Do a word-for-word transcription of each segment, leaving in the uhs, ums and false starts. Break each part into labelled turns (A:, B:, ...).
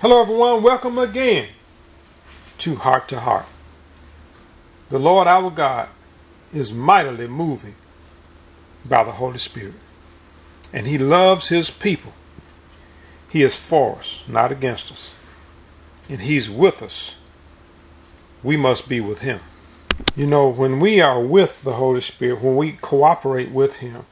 A: Hello everyone, welcome again to Heart to Heart. The Lord our God is mightily moving by the Holy Spirit, and He loves His people. He is for us, not against us, and He's with us. We must be with Him. You know, when we are with the Holy Spirit, when we cooperate with Him,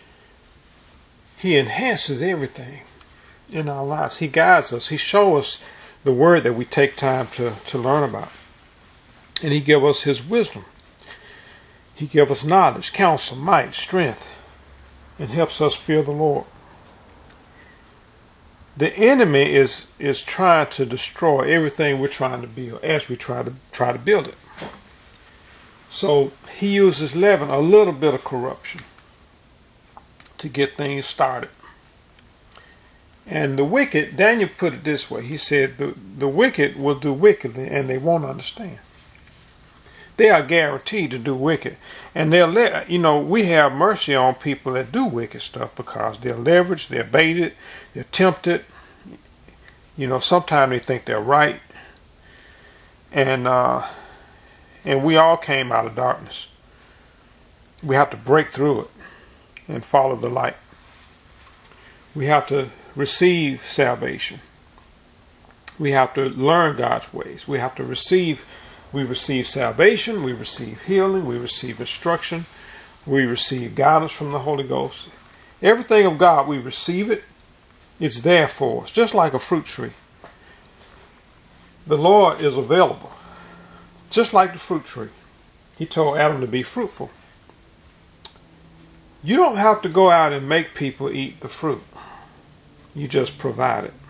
A: He enhances everything in our lives. He guides us. He shows us the word that we take time to, to learn about. And He gives us His wisdom. He gives us knowledge, counsel, might, strength, and helps us fear the Lord. The enemy is, is trying to destroy everything we're trying to build as we try to try to build it. So he uses leaven, a little bit of corruption, to get things started. And the wicked, Daniel put it this way. He said, the, the wicked will do wickedly and they won't understand. They are guaranteed to do wicked. And they'll let, you know, we have mercy on people that do wicked stuff because they're leveraged, they're baited, they're tempted. You know, sometimes they think they're right. And, uh, and we all came out of darkness. We have to break through it and follow the light. We have to receive salvation. We have to learn God's ways. We have to receive, we receive salvation, we receive healing, we receive instruction, we receive guidance from the Holy Ghost. Everything of God, we receive it. It's there for us, just like a fruit tree. The Lord is available, just like the fruit tree. He told Adam to be fruitful. You don't have to go out and make people eat the fruit. You just provide it.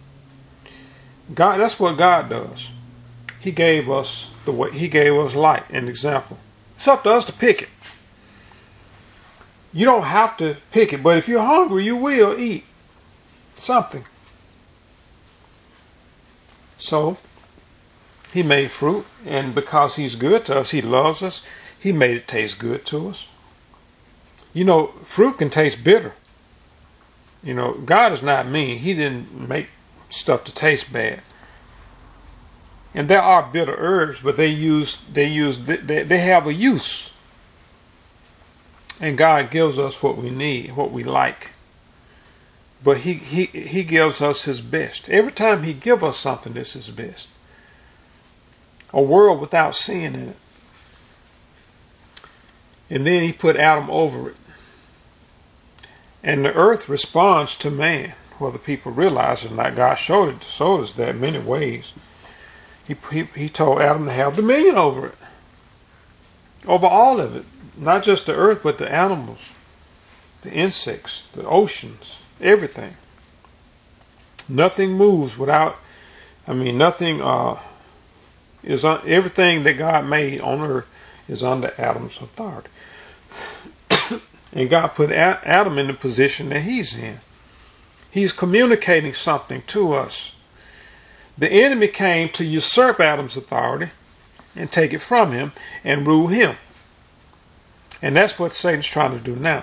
A: God, that's what God does. He gave us the way. He gave us light, an example. It's up to us to pick it. You don't have to pick it, but if you're hungry, you will eat something. So, He made fruit, and because He's good to us, He loves us, He made it taste good to us. You know, fruit can taste bitter. You know, God is not mean. He didn't make stuff to taste bad. And there are bitter herbs, but they use they use they, they have a use. And God gives us what we need, what we like. But he he he gives us His best. Every time He gives us something, this is His best. A world without sin in it. And then He put Adam over it. And the earth responds to man, whether people realize it or not. God showed it, showed us that in many ways. He, he, he told Adam to have dominion over it. Over all of it. Not just the earth, but the animals, the insects, the oceans, everything. Nothing moves without, I mean, nothing uh, is, on, everything that God made on earth is under Adam's authority. And God put Adam in the position that he's in. He's communicating something to us. The enemy came to usurp Adam's authority and take it from him and rule him. And that's what Satan's trying to do now.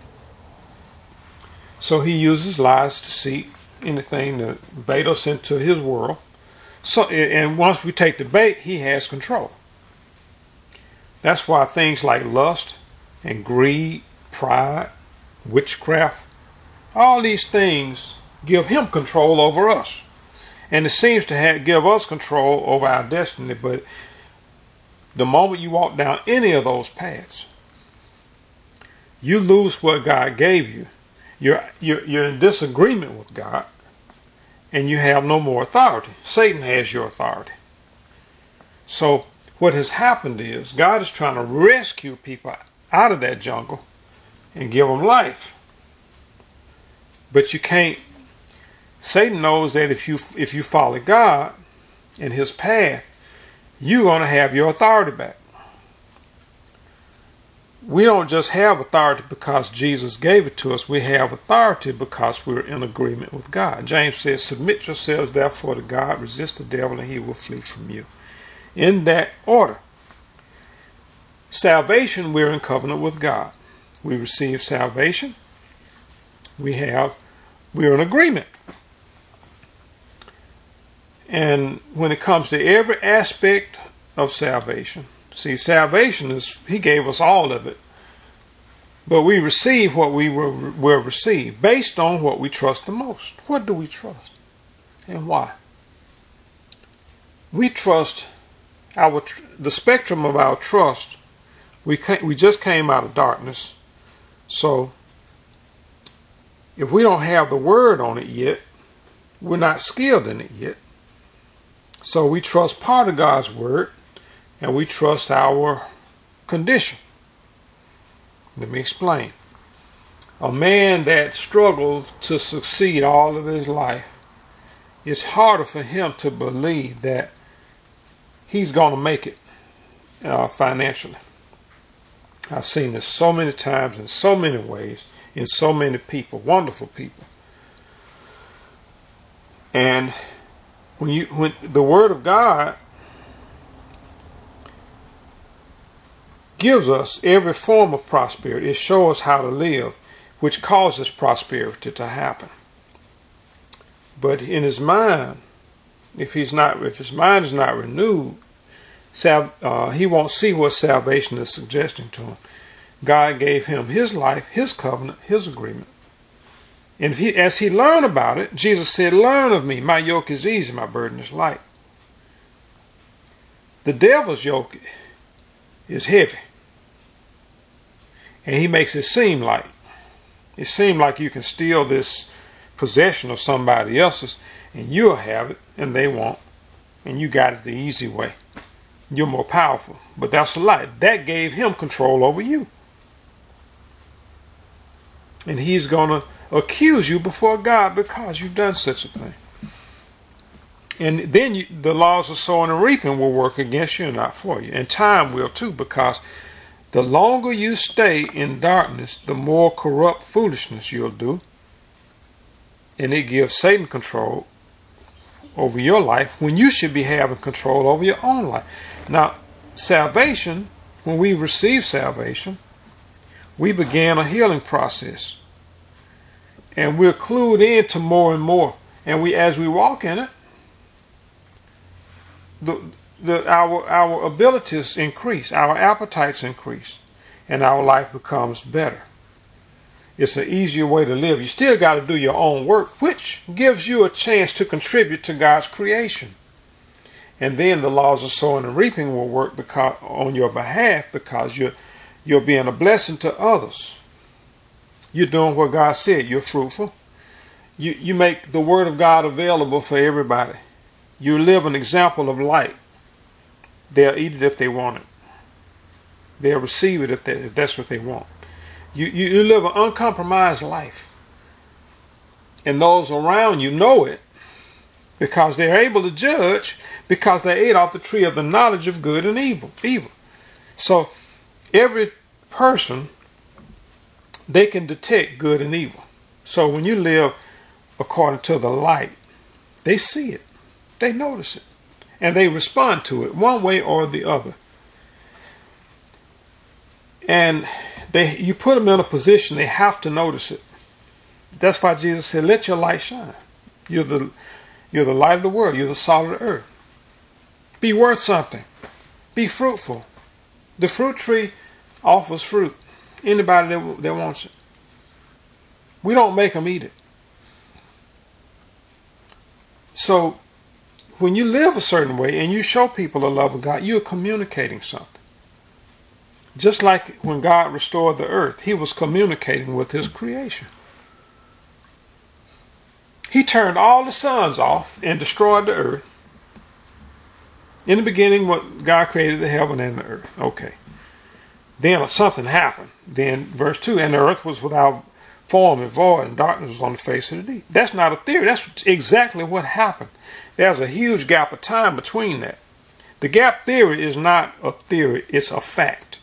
A: So he uses lies, deceit, anything to bait us into his world. So, and once we take the bait, he has control. That's why things like lust and greed, pride, witchcraft, all these things give him control over us. And it seems to have, give us control over our destiny. But the moment you walk down any of those paths, you lose what God gave you. You're, you're, you're in disagreement with God. And you have no more authority. Satan has your authority. So what has happened is God is trying to rescue people out of that jungle and give them life. But you can't. Satan knows that if you if you follow God in His path, you're going to have your authority back. We don't just have authority because Jesus gave it to us. We have authority because we're in agreement with God. James says, submit yourselves therefore to God, resist the devil, and he will flee from you. In that order. Salvation, we're in covenant with God. We receive salvation. We have, we're in agreement. And when it comes to every aspect of salvation, see, salvation is, he gave us all of it. But we receive what we will, will receive based on what we trust the most. What do we trust? And why? We trust our, the spectrum of our trust. We, we just came out of darkness. So if we don't have the word on it yet, we're not skilled in it yet. So we trust part of God's word, and we trust our condition. Let me explain. A man that struggled to succeed all of his life, it's harder for him to believe that he's going to make it uh, financially. I've seen this so many times in so many ways, in so many people, wonderful people. And when you when the Word of God gives us every form of prosperity, it shows us how to live, which causes prosperity to happen. But in his mind, if he's not, if his mind is not renewed, sal, uh, he won't see what salvation is suggesting to him. God gave him his life, his covenant, his agreement. And if he, as he learned about it, Jesus said, "Learn of me. My yoke is easy, my burden is light." The devil's yoke is heavy. And he makes it seem light. It seems like you can steal this possession of somebody else's and you'll have it and they won't. And you got it the easy way. You're more powerful. But that's a lie. That gave him control over you. And he's going to accuse you before God because you've done such a thing. And then you, the laws of sowing and reaping will work against you and not for you. And time will too, because the longer you stay in darkness, the more corrupt foolishness you'll do. And it gives Satan control over your life when you should be having control over your own life. Now, salvation, when we receive salvation, we began a healing process. And we're clued into more and more. And we, as we walk in it, the, the, our, our abilities increase, our appetites increase, and our life becomes better. It's an easier way to live. You still got to do your own work, which gives you a chance to contribute to God's creation. And then the laws of sowing and reaping will work because, on your behalf, because you're, you're being a blessing to others. You're doing what God said. You're fruitful. You, you make the word of God available for everybody. You live an example of light. They'll eat it if they want it. They'll receive it if, they, if that's what they want. You, you, you live an uncompromised life. And those around you know it because they're able to judge because they ate off the tree of the knowledge of good and evil. evil. So every person, they can detect good and evil. So when you live according to the light, they see it. They notice it. And they respond to it one way or the other. And they, you put them in a position, they have to notice it. That's why Jesus said, let your light shine. You're the, you're the light of the world. You're the salt of the earth. Be worth something. Be fruitful. The fruit tree offers fruit. Anybody that, that wants it. We don't make them eat it. So when you live a certain way and you show people the love of God, you're communicating something. Just like when God restored the earth, he was communicating with his creation. He turned all the suns off and destroyed the earth. In the beginning, what God created the heaven and the earth. Okay. Then something happened. Then verse two, and the earth was without form and void, and darkness was on the face of the deep. That's not a theory. That's exactly what happened. There's a huge gap of time between that. The gap theory is not a theory. It's a fact.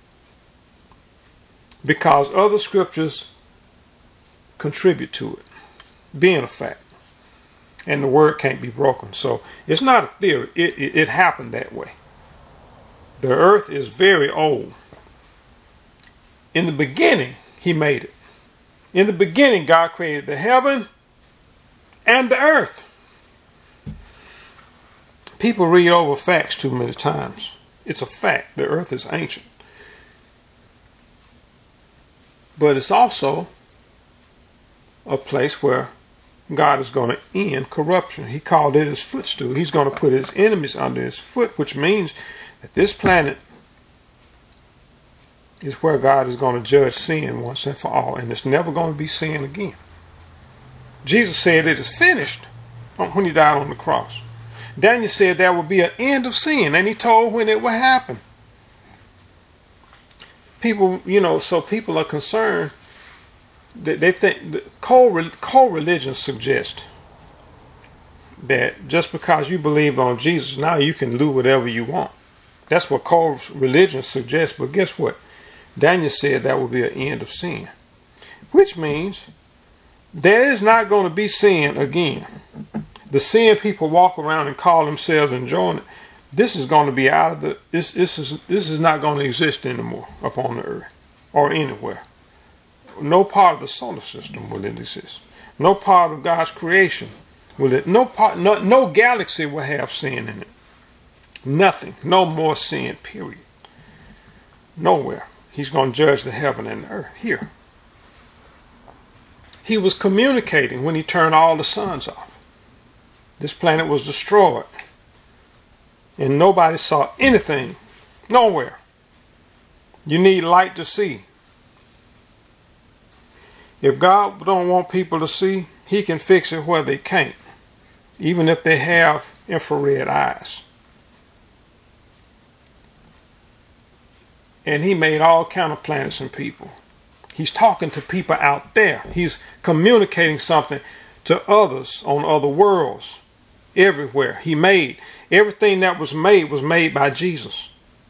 A: Because other scriptures contribute to it being a fact. And the word can't be broken. So it's not a theory. It, it, it happened that way. The earth is very old. In the beginning, he made it. In the beginning, God created the heaven and the earth. People read over facts too many times. It's a fact. The earth is ancient. But it's also a place where God is going to end corruption. He called it his footstool. He's going to put his enemies under his foot, which means that this planet is where God is going to judge sin once and for all, and it's never going to be sin again. Jesus said it is finished when he died on the cross. Daniel said there would be an end of sin, and he told when it would happen. People, you know, so people are concerned that they think that co-religion suggests that just because you believe on Jesus, now you can do whatever you want. That's what co-religion suggests. But guess what? Daniel said that would be an end of sin, which means there is not going to be sin again. The sin people walk around and call themselves enjoying it, this is going to be out of the, this, this is this is not going to exist anymore upon the earth or anywhere. No part of the solar system will it exist. No part of God's creation will it, no part, no, no galaxy will have sin in it. Nothing. No more sin, period. Nowhere. He's going to judge the heaven and the earth here. He was communicating when he turned all the suns off. This planet was destroyed. And nobody saw anything. Nowhere. You need light to see. If God don't want people to see, he can fix it where they can't. Even if they have infrared eyes. And he made all kind of planets and people. He's talking to people out there. He's communicating something to others on other worlds. Everywhere. He made. Everything that was made was made by Jesus.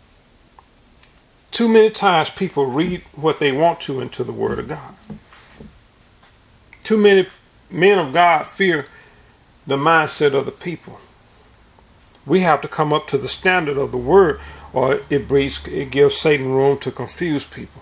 A: Too many times people read what they want to into the Word of God. Too many men of God fear the mindset of the people. We have to come up to the standard of the Word, or it breeds, it gives Satan room to confuse people.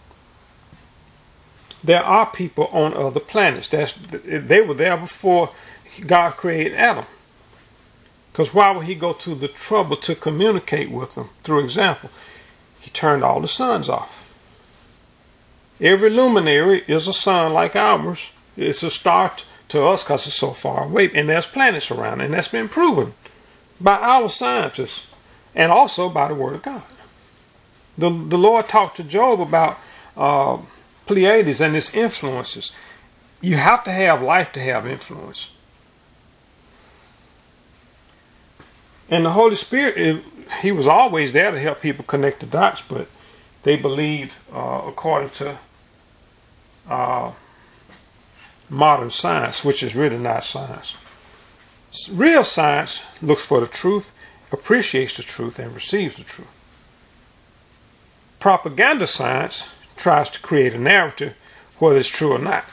A: There are people on other planets. That's, they were there before God created Adam. Because why would he go through the trouble to communicate with them? Through example, he turned all the suns off. Every luminary is a sun like ours. It's a star to us because it's so far away. And there's planets around, and that's been proven by our scientists and also by the Word of God. The, the Lord talked to Job about uh, Pleiades and its influences. You have to have life to have influence. And the Holy Spirit, it, he was always there to help people connect the dots, but they believe, uh, according to uh, modern science, which is really not science. Real science looks for the truth, appreciates the truth, and receives the truth. Propaganda science tries to create a narrative, whether it's true or not.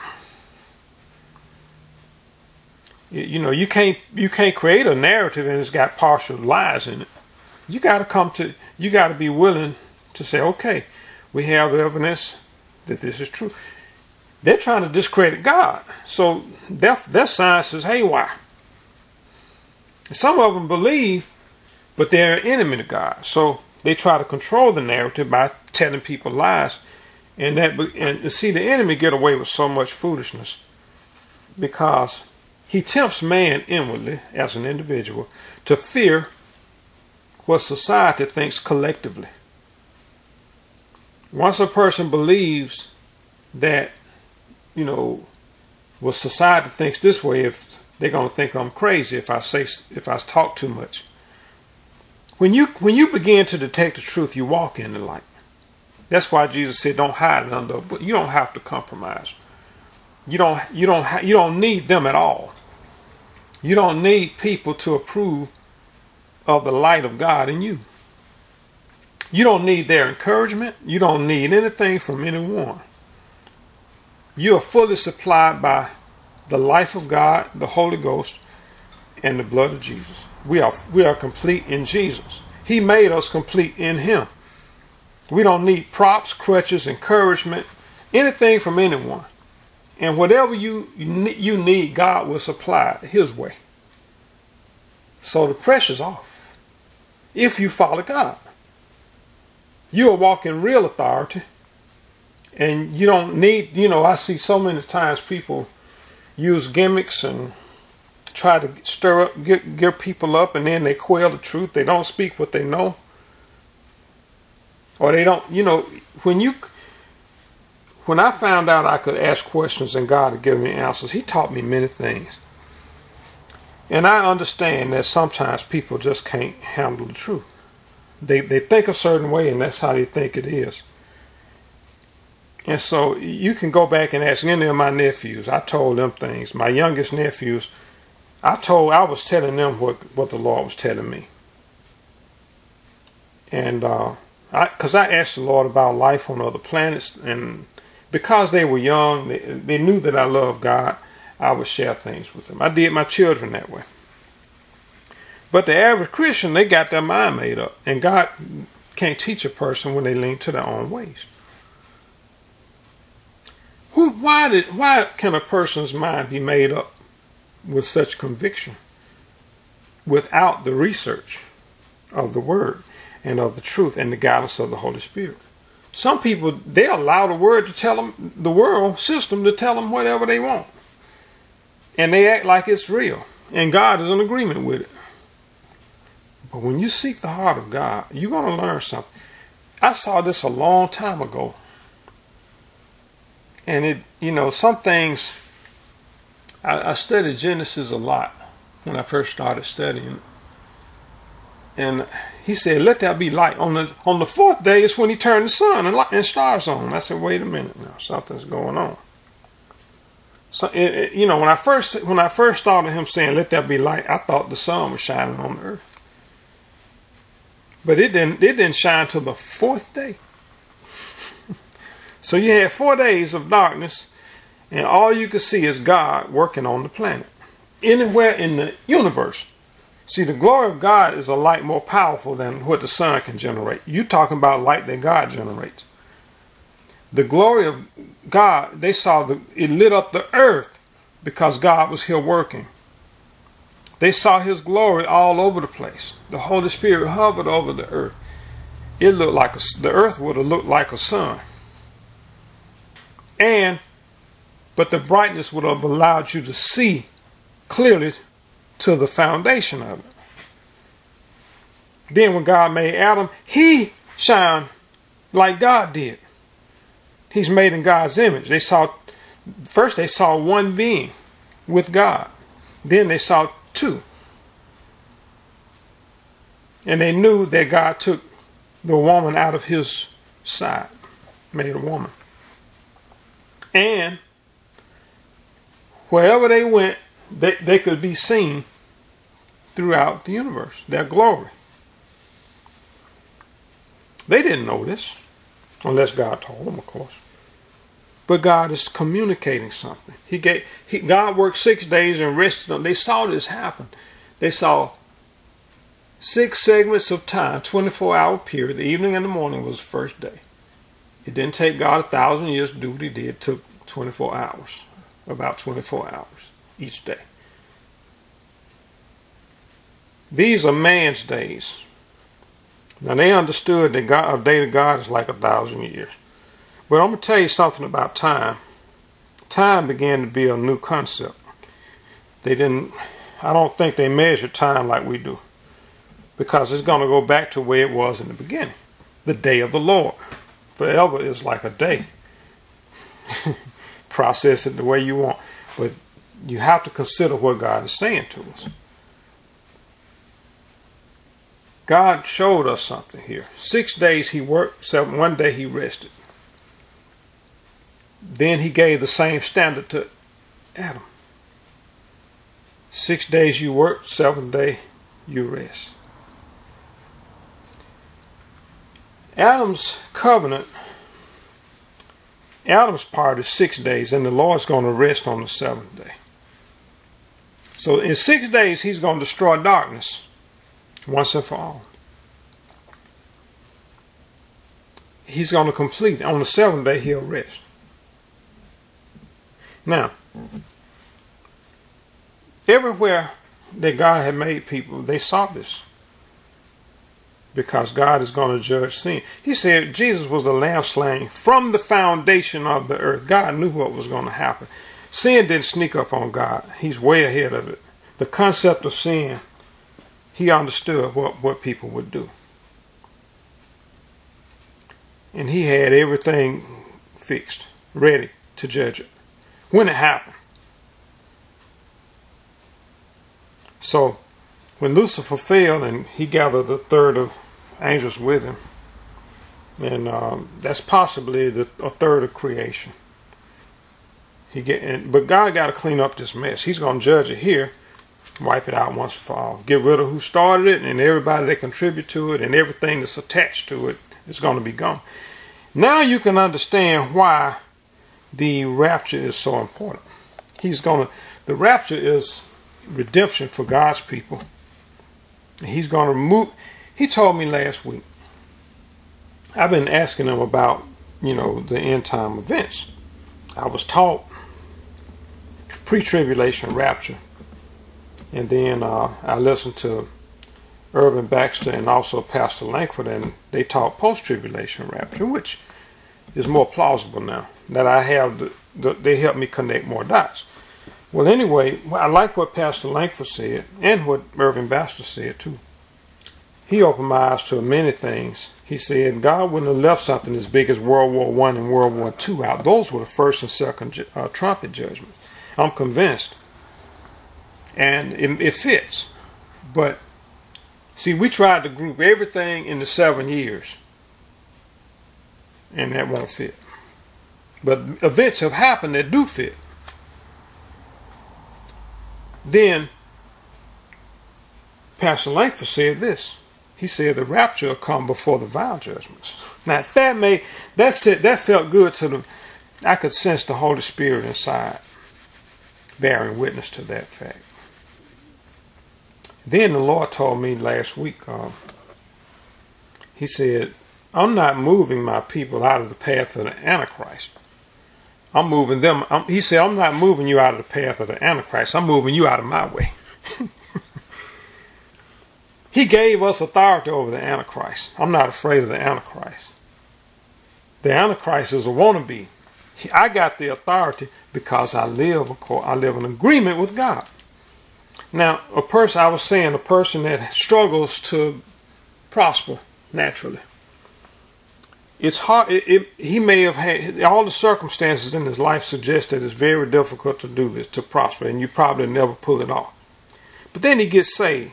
A: You know, you can't you can't create a narrative and it's got partial lies in it. You got to come to, you got to be willing to say, okay, we have evidence that this is true. They're trying to discredit God, so their their science is haywire. Some of them believe, but they're an enemy to God, so they try to control the narrative by telling people lies, and that and to see the enemy get away with so much foolishness because he tempts man inwardly, as an individual, to fear what society thinks collectively. Once a person believes that, you know, well, society thinks this way, if they're going to think I'm crazy if I say, if I talk too much. When you when you begin to detect the truth, you walk in the light. That's why Jesus said, "Don't hide it under." But you don't have to compromise. You don't you don't ha- you don't need them at all. You don't need people to approve of the light of God in you. You don't need their encouragement. You don't need anything from anyone. You are fully supplied by the life of God, the Holy Ghost, and the blood of Jesus. We are we are complete in Jesus. He made us complete in Him. We don't need props, crutches, encouragement, anything from anyone. And whatever you you need, God will supply His way. So the pressure's off. if you follow God. You'll walk in real authority. And you don't need, you know, I see so many times people use gimmicks and try to stir up, get, get people up, and then they quail the truth. They don't speak what they know. Or they don't, you know, when you, when I found out I could ask questions and God would give me answers, He taught me many things. And I understand that sometimes people just can't handle the truth. They, they think a certain way, and that's how they think it is. And so you can go back and ask any of my nephews. I told them things. My youngest nephews, I told, I was telling them what, what the Lord was telling me. And uh, I, because I asked the Lord about life on other planets, and because they were young, they, they knew that I loved God, I would share things with them. I did my children that way. But the average Christian, they got their mind made up. And God can't teach a person when they lean to their own ways. Who, why, did, why can a person's mind be made up with such conviction without the research of the Word and of the truth and the guidance of the Holy Spirit? Some people, they allow the Word to tell them, the world system to tell them whatever they want. And they act like it's real. And God is in agreement with it. But when you seek the heart of God, you're going to learn something. I saw this a long time ago. And it, you know, some things, I, I studied Genesis a lot when I first started studying. And He said, let there be light. On the on the fourth day is when He turned the sun and, light, and stars on. I said, wait a minute now, something's going on. So, it, it, you know, when I first when I first started Him saying, let there be light, I thought the sun was shining on the earth. But it didn't, it didn't shine till the fourth day. So you had four days of darkness, and all you could see is God working on the planet. Anywhere in the universe. See, the glory of God is a light more powerful than what the sun can generate. You're talking about light that God generates. The glory of God, they saw the, it lit up the earth because God was here working. They saw His glory all over the place. The Holy Spirit hovered over the earth. It looked like a, the earth would have looked like a sun. And, but the brightness would have allowed you to see clearly to the foundation of it. Then when God made Adam, he shined like God did. He's made in God's image. They saw, first they saw one being with God. Then they saw two. And they knew that God took the woman out of His side, made a woman. And wherever they went, they, they could be seen throughout the universe, their glory. They didn't know this, unless God told them, of course. But God is communicating something. He gave, he, God worked six days and rested on. They saw this happen. They saw six segments of time, twenty-four hour period. The evening and the morning was the first day. It didn't take God a thousand years to do what He did. It took twenty-four hours, about twenty-four hours each day. These are man's days. Now they understood that God, a day to God is like a thousand years. But I'm going to tell you something about time. Time began to be a new concept. They didn't, I don't think they measured time like we do. Because it's going to go back to where it was in the beginning. The day of the Lord. Forever is like a day. Process it the way you want. But you have to consider what God is saying to us. God showed us something here. Six days He worked, seven, one day He rested. Then He gave the same standard to Adam. Six days you work, seventh day you rest. Adam's covenant, Adam's part is six days, and the Lord's going to rest on the seventh day. So in six days, He's going to destroy darkness once and for all. He's going to complete. On the seventh day, He'll rest. Now, everywhere that God had made people, they saw this. because God is going to judge sin. He said Jesus was the lamb slain from the foundation of the earth. God knew what was going to happen. Sin didn't sneak up on God. He's way ahead of it. The concept of sin, he understood what, what people would do. And he had everything fixed, ready to judge it when it happened. So when Lucifer fell and he gathered the third of angels with him, and um, that's possibly the, a third of creation. He get, and, but God got to clean up this mess. He's going to judge it here, wipe it out once for all, get rid of who started it and everybody that contribute to it and everything that's attached to it is going to be gone. Now you can understand why the rapture is so important. He's going to, the rapture is redemption for God's people. He's going to remove. He told me last week. I've been asking him about, you know, the end time events. I was taught pre-tribulation rapture, and then uh, I listened to Irvin Baxter and also Pastor Langford, and they taught post-tribulation rapture, which is more plausible now that I have. The, the, they help me connect more dots. Well, anyway, I like what Pastor Langford said and what Irvin Baxter said too. He opened my eyes to many things. He said God wouldn't have left something as big as World War One and World War Two out. Those were the first and second uh, trumpet judgments. I'm convinced. And it, it fits. But, see, we tried to group everything into seven years. And that won't fit. But events have happened that do fit. Then, Pastor Langford said this. He said the rapture will come before the vial judgments. Now that made that's it. That felt good to the. I could sense the Holy Spirit inside, bearing witness to that fact. Then the Lord told me last week. Um, he said, "I'm not moving my people out of the path of the Antichrist. I'm moving them." I'm, he said, "I'm not moving you out of the path of the Antichrist. I'm moving you out of my way." He gave us authority over the Antichrist. I'm not afraid of the Antichrist. The Antichrist is a wannabe. I got the authority because I live, I live in agreement with God. Now, a person, I was saying, a person that struggles to prosper naturally. It's hard. It, it, he may have had all the circumstances in his life suggest that it's very difficult to do this, to prosper, and you probably never pull it off. But then he gets saved.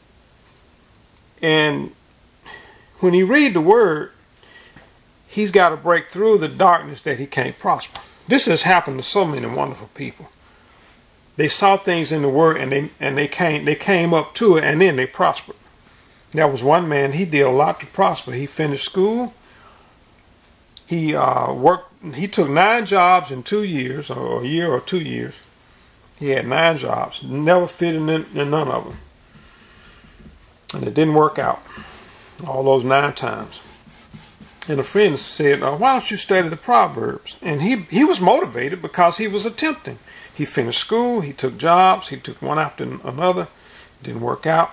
A: And when he read the word, he's got to break through the darkness that he can't prosper. This has happened to so many wonderful people. They saw things in the word and they and they came they came up to it and then they prospered. There was one man, he did a lot to prosper. He finished school. He uh, worked. He took nine jobs in two years, or a year or two years. He had nine jobs. Never fitted in, in none of them. And it didn't work out all those nine times. And a friend said, uh, why don't you study the Proverbs? And he, he was motivated because he was attempting. He finished school, he took jobs, he took one after another. It didn't work out.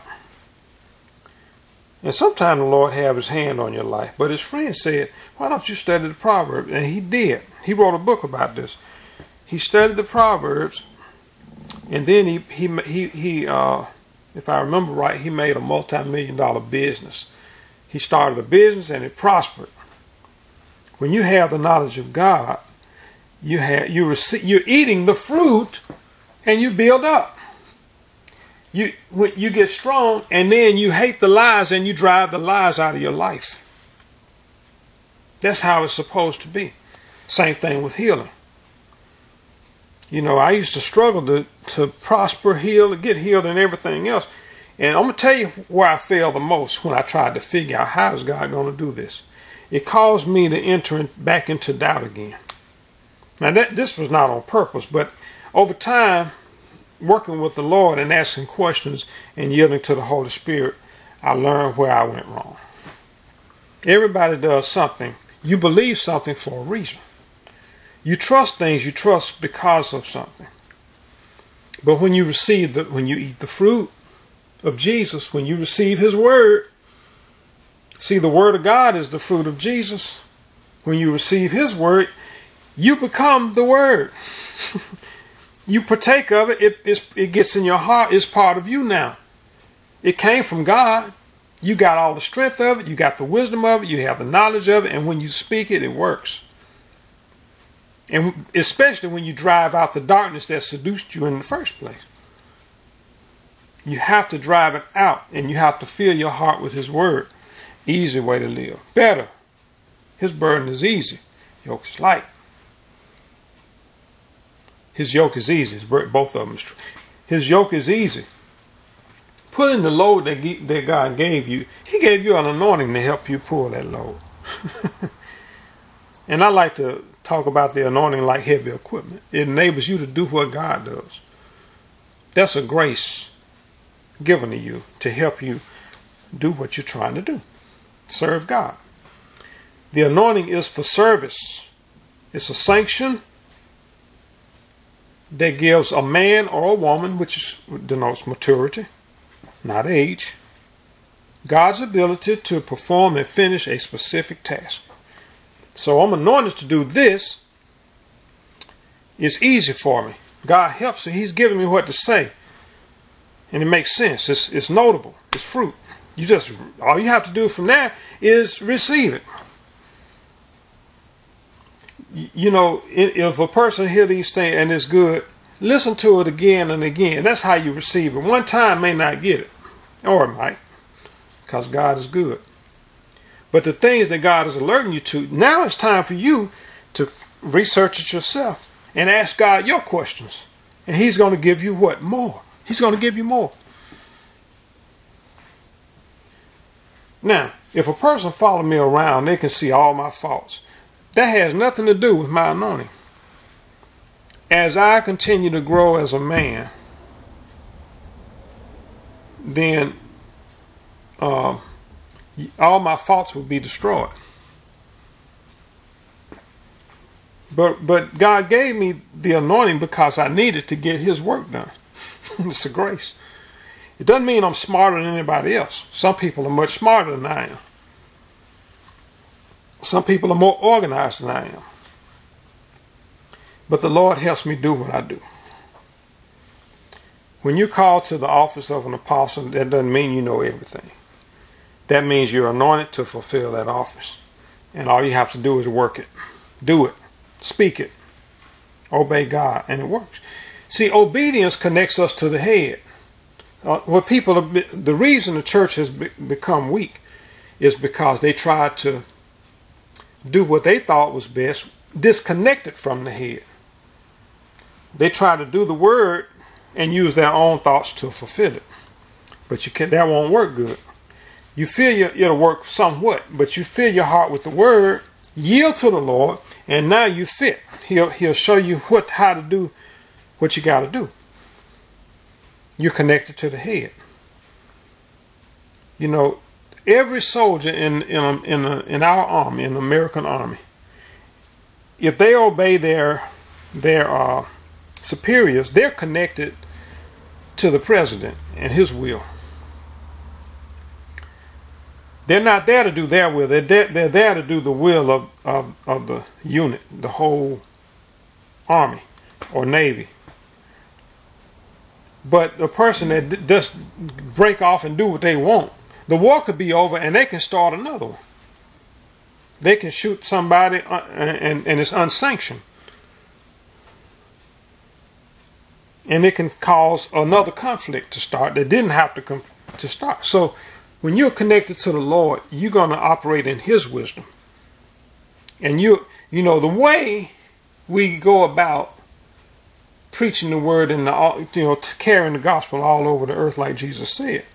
A: And sometimes the Lord have his hand on your life. But his friend said, why don't you study the Proverbs? And he did. He wrote a book about this. He studied the Proverbs, and then he, he, he, he uh, if I remember right, he made a multi-million dollar business. He started a business and it prospered. When you have the knowledge of God, you have you receive, you're eating the fruit, and you build up. You when you get strong, and then you hate the lies and you drive the lies out of your life. That's how it's supposed to be. Same thing with healing. You know, I used to struggle to, to prosper, heal, get healed and everything else. And I'm going to tell you where I failed the most when I tried to figure out how is God going to do this. It caused me to enter in, back into doubt again. Now, that, this was not on purpose, but over time, working with the Lord and asking questions and yielding to the Holy Spirit, I learned where I went wrong. Everybody does something. You believe something for a reason. You trust things you trust because of something. But when you receive the, when you eat the fruit of Jesus, when you receive his word, See, the word of God is the fruit of Jesus. When you receive his word, you become the word. You partake of it. It, it's, it gets in your heart. It's part of you now. It came from God. You got all the strength of it. You got the wisdom of it. You have the knowledge of it. And when you speak it, it works. And especially when you drive out the darkness that seduced you in the first place. You have to drive it out. And you have to fill your heart with his word. Easy way to live. Better. His burden is easy. Yoke is light. His yoke is easy. Both of them is true. His yoke is easy. Pulling the load that, that God gave you, he gave you an anointing to help you pull that load. And I like to talk about the anointing like heavy equipment. It enables you to do what God does. That's a grace given to you to help you do what you're trying to do. Serve God. The anointing is for service. It's a sanction that gives a man or a woman, which is, denotes maturity, not age, God's ability to perform and finish a specific task. So I'm anointed to do this. It's easy for me. God helps me. He's giving me what to say. And it makes sense. It's, it's notable. It's fruit. You just, all you have to do from there is receive it. You know, if a person hear these things and it's good, listen to it again and again. That's how you receive it. One time may not get it. Or it might. Because God is good. But the things that God is alerting you to, now it's time for you to research it yourself and ask God your questions. And he's going to give you what? More. He's going to give you more. Now, if a person follow me around, they can see all my faults. That has nothing to do with my anointing. As I continue to grow as a man, then uh, all my faults will be destroyed. But but God gave me the anointing because I needed to get his work done. It's a grace. It doesn't mean I'm smarter than anybody else. Some people are much smarter than I am. Some people are more organized than I am. But the Lord helps me do what I do. When you're called to the office of an apostle, that doesn't mean you know everything. That means you're anointed to fulfill that office. And all you have to do is work it. Do it. Speak it. Obey God. And it works. See, obedience connects us to the head. Uh, what people, are, the reason the church has be, become weak is because they tried to do what they thought was best, disconnected from the head. They try to do the word and use their own thoughts to fulfill it. But you can, that won't work good. You feel your, it'll work somewhat, but you fill your heart with the word, yield to the Lord, and now you fit. He'll, he'll show you what, how to do what you got to do. You're connected to the head. You know, every soldier in in a, in, a, in our army, in the American army, if they obey their their uh, superiors, they're connected to the president and his will. They're not there to do their will. They're there, they're there to do the will of, of, of the unit, the whole army or navy. But the person that just break off and do what they want, the war could be over and they can start another one. They can shoot somebody and, and it's unsanctioned. And it can cause another conflict to start that didn't have to come to start. So when you're connected to the Lord, you're going to operate in his wisdom. And you, you know, the way we go about preaching the word and the, you know, carrying the gospel all over the earth like Jesus said,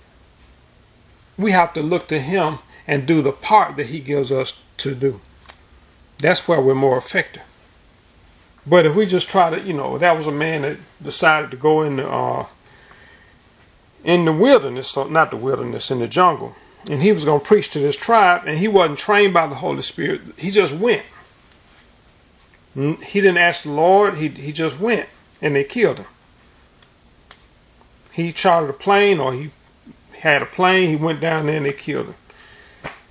A: we have to look to him and do the part that he gives us to do. That's where we're more effective. But if we just try to, you know, that was a man that decided to go in the uh, in the wilderness, so not the wilderness, in the jungle, and he was going to preach to this tribe, and he wasn't trained by the Holy Spirit. He just went. He didn't ask the Lord. He he just went, and they killed him. He chartered a plane, or he had a plane. He went down there, and they killed him.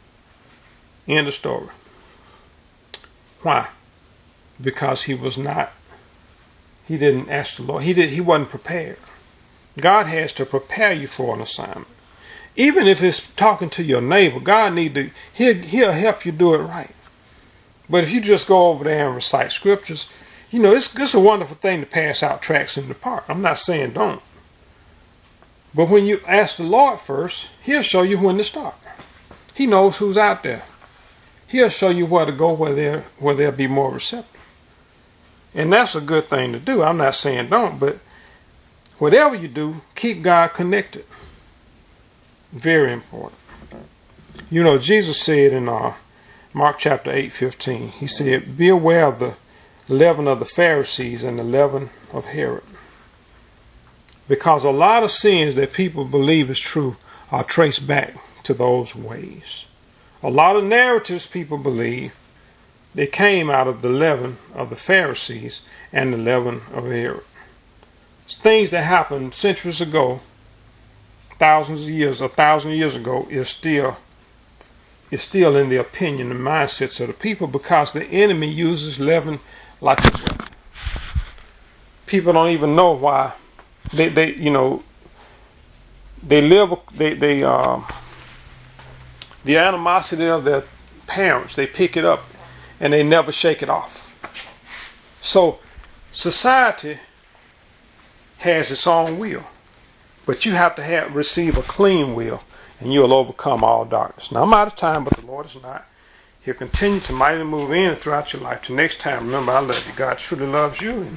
A: End of story. Why? Because he was not, he didn't ask the Lord. He did. He wasn't prepared. God has to prepare you for an assignment. Even if it's talking to your neighbor, God need to, he'll, he'll help you do it right. But if you just go over there and recite scriptures, you know, it's, it's a wonderful thing to pass out tracts in the park. I'm not saying don't. But when you ask the Lord first, he'll show you when to start. He knows who's out there. He'll show you where to go where, they're, where they'll be more receptive. And that's a good thing to do. I'm not saying don't, but whatever you do, keep God connected. Very important. You know, Jesus said in uh, Mark chapter eight, fifteen, he said, be aware of the leaven of the Pharisees and the leaven of Herod. Because a lot of sins that people believe is true are traced back to those ways. A lot of narratives people believe, they came out of the leaven of the Pharisees and the leaven of Herod. It's things that happened centuries ago, thousands of years, a thousand years ago, is still is still in the opinion and mindsets of the people because the enemy uses leaven like a weapon. People don't even know why they, they you know, they live, they, they, uh, the animosity of their parents, they pick it up and they never shake it off. So society has its own will, but you have to have receive a clean will, and you'll overcome all darkness. Now I'm out of time, but the Lord is not. He'll continue to mightily move in and throughout your life. Till next time, remember, I love you. God truly loves you. And